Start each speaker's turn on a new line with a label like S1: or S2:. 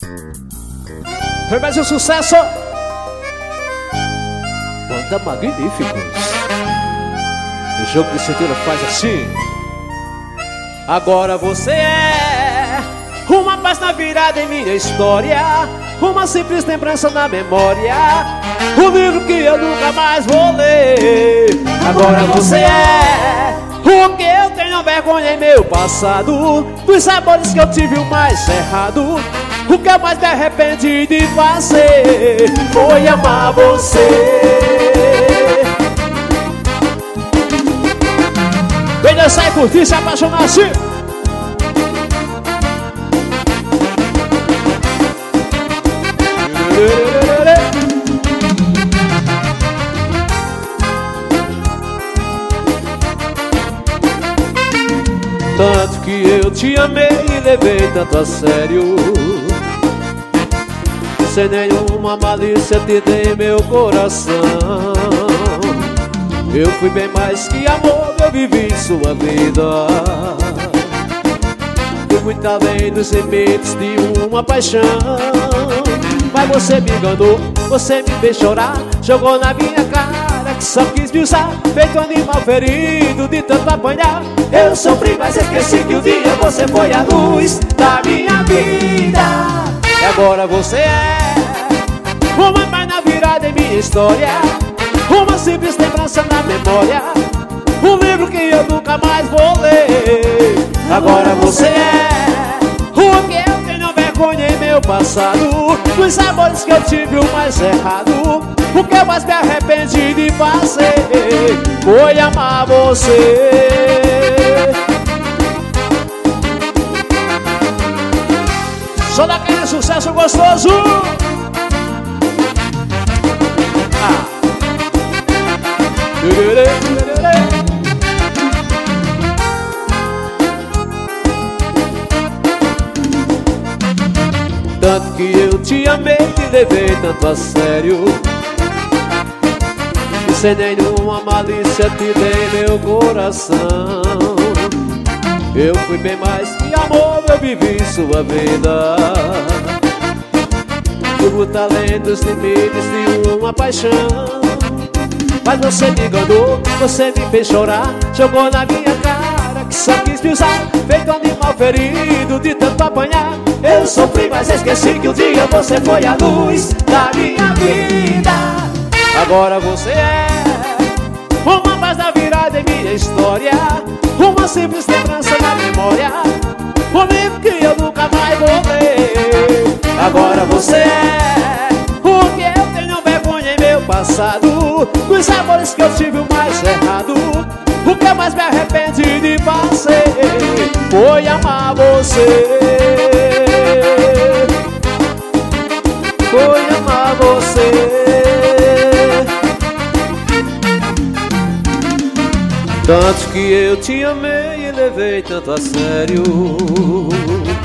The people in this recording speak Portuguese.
S1: Foi mais um sucesso. Banda Magníficos. O jogo de cintura faz assim. Agora você é uma página virada em minha história, uma simples lembrança na memória, um livro que eu nunca mais vou ler. Agora você é o que eu tenho vergonha em meu passado, dos sabores que eu tive o mais errado. O que eu mais me arrependi de fazer foi amar você. Vem dançar e curtir, se apaixonar assim. Tanto que eu te amei e levei tanto a sério, sem nenhuma malícia te dei meu coração. Eu fui bem mais que amor, eu vivi sua vida. Fui muito além dos limites de uma paixão. Mas você me enganou, você me fez chorar, jogou na minha cara que só quis me usar, feito animal ferido de tanto apanhar. Eu sofri, mas esqueci que um dia você foi a luz da minha vida. E agora você é uma página virada em minha história, uma simples lembrança na memória, um livro que eu nunca mais vou ler. Agora você é o que eu tenho vergonha em meu passado, dos sabores que eu tive o mais errado. O que eu mais me arrependi de fazer foi amar você. Só daquele sucesso gostoso. Tanto que eu te amei e levei tanto a sério, e sem nenhuma malícia te dei meu coração. Eu fui bem mais que amor, eu vivi sua vida. Fui muito além dos limites de uma paixão. Mas você me enganou, você me fez chorar, jogou na minha cara que só quis me usar, feito animal ferido de tanto apanhar. Eu sofri, mas esqueci que um dia você foi a luz da minha vida. Agora você é uma página virada em minha história, uma simples lembrança na memória, um livro que eu nunca mais vou ler. Agora você é o que eu tenho vergonha em meu passado, dos amores que eu tive o mais errado. O que eu mais me arrependi de fazer foi amar você. Foi amar você. Tanto que eu te amei e levei tanto a sério,